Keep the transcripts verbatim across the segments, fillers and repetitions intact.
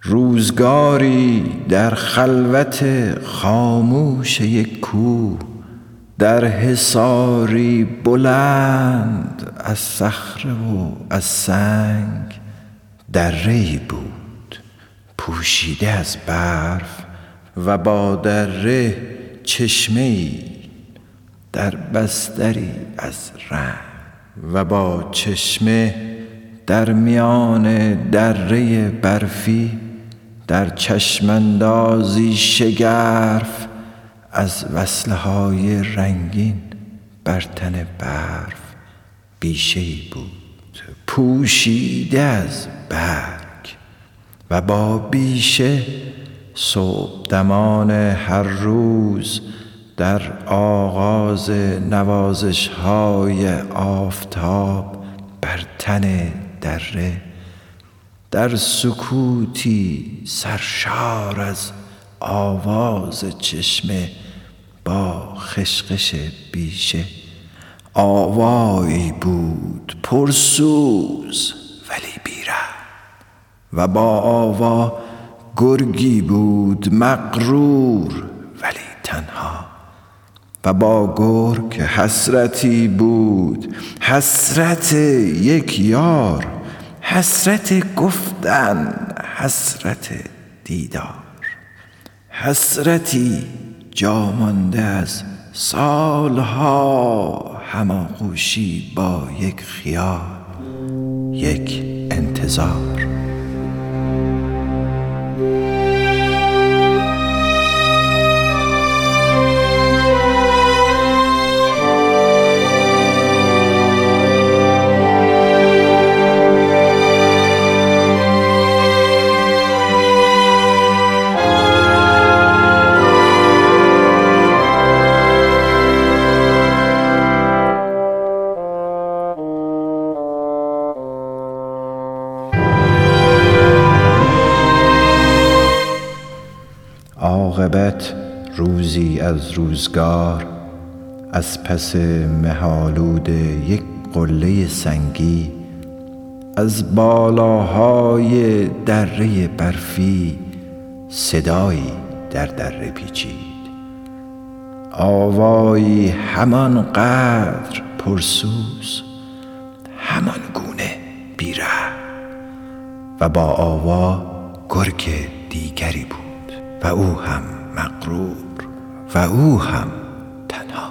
روزگاری در خلوت خاموش یک کوه، در حصاری بلند از صخره و از سنگ، دره‌ای بود پوشیده از برف و با دره چشمه‌ای در بستری از رنگ، و با چشمه در میان دره برفی، در چشماندازی شگرف از وصله های رنگین بر تن برف، بیشه‌ای بود پوشیده از برگ، و با بیشه صبحدمان هر روز در آغاز نوازش های آفتاب بر تن دره، در سکوتی سرشار از آواز چشمه با خشخش بیشه، آوایی بود پرسوز ولی بی‌رحم، و با آوا گرگی بود مغرور ولی تنها، و با گرگ حسرتی بود، حسرت یک یار، حسرت گفتن، حسرت دیدار، حسرتی جا مانده از سالها هماغوشی با یک خیال، یک انتظار. عاقبت روزی از روزگار، از پس مه‌آلود یک قله سنگی، از بالاهای دره برفی صدایی در دره پیچید، آوایی همان قدر پرسوز، همان گونه بی‌رحم، و با آوا گرگ دیگری بود، و او هم مغرور و او هم تنها.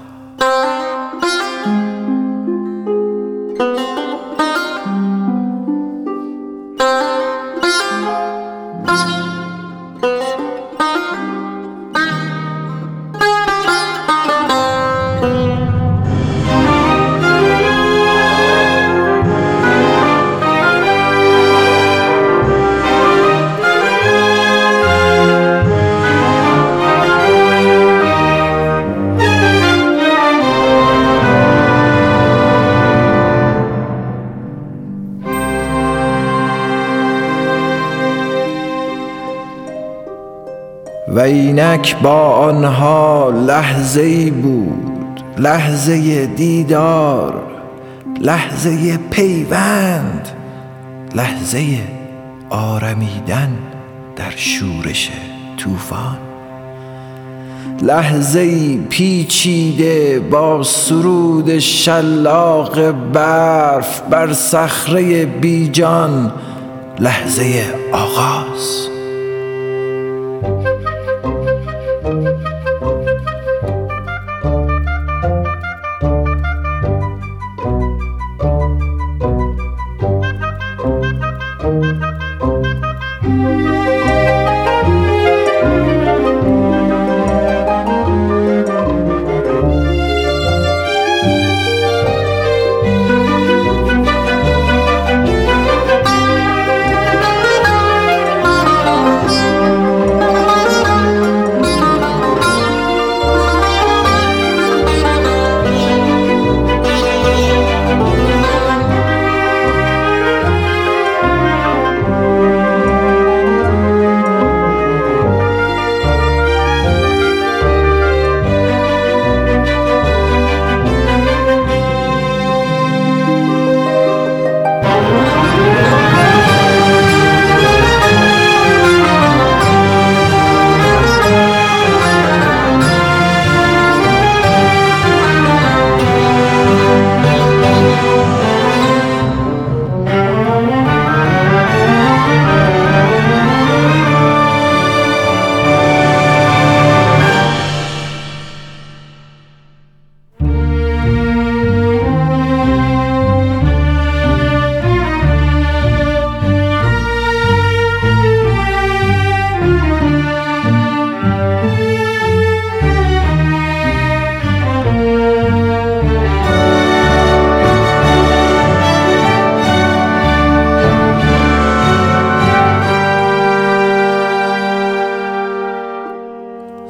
و اینک با آنها لحظه‌ای بود، لحظه دیدار، لحظه پیوند، لحظه آرمیدن در شورش طوفان، لحظه‌ای پیچیده با سرود شلاق برف بر صخره بیجان، لحظه آغاز.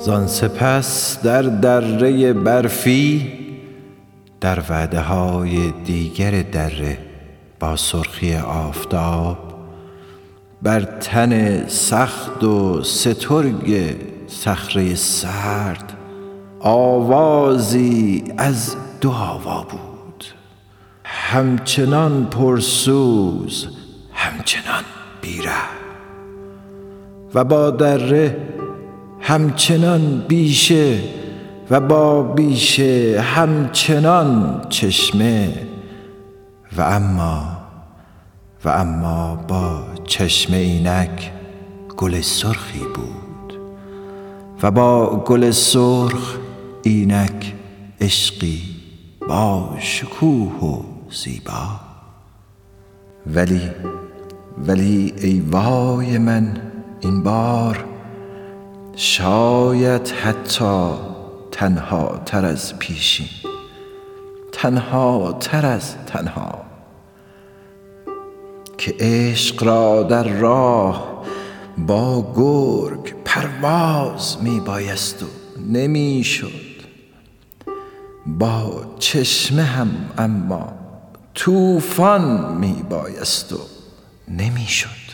زان سپس در دره برفی، در وعده های دیگر دره با سرخی آفتاب، بر تن سخت و سترگ صخره سرد آوازی از دو آوا بود، همچنان پرسوز همچنان بیره، و با دره همچنان بیشه و با بیشه همچنان چشمه، و اما و اما با چشم اینک گل سرخی بود، و با گل سرخ اینک عشقی با شکوه و زیبا. ولی ولی ای وای من این بار، شاید حتی تنها تر از پیشین، تنها تر از تنها، که عشق را در راه با گرگ پرواز می بایست و نمی شد، با چشمه هم اما طوفان می بایست و نمی شد.